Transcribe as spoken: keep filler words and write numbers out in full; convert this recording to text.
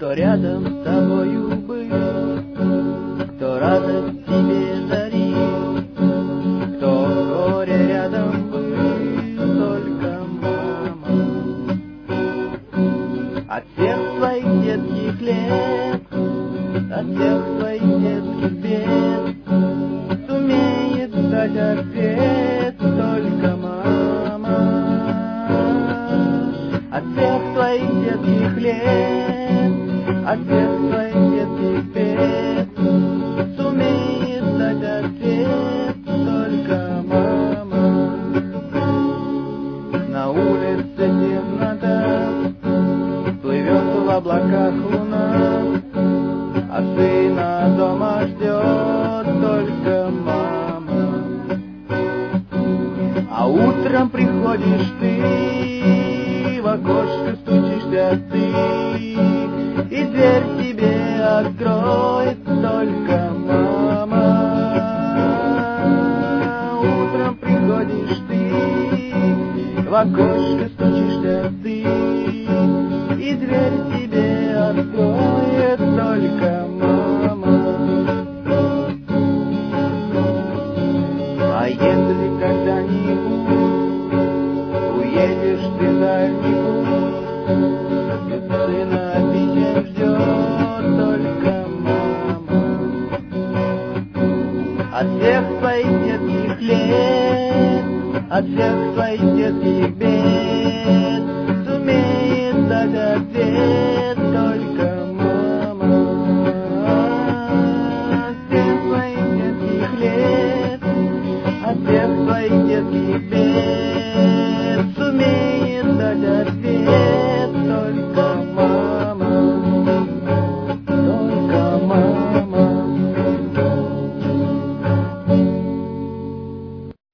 кто рядом с тобою был, кто радость тебе дарил, кто в горе рядом был, только мама. От всех своих детских лет, от всех своих детских бед сумеет дать ответ только мама. От всех своих детских лет, от всех своих детских бед сумеет дать ответ только мама. На улице темнота, плывет в облаках луна, а сына дома ждет только мама. А утром приходишь ты, в окошко стучишься ты, и дверь тебе откроет только мама. Утром приходишь ты, в окошко стучишься ты, и дверь тебе откроет только мама. А если когда-нибудь уедешь ты в дальний путь, и сына писем ждет только мама. От всех своих детских лет, от всех своих детских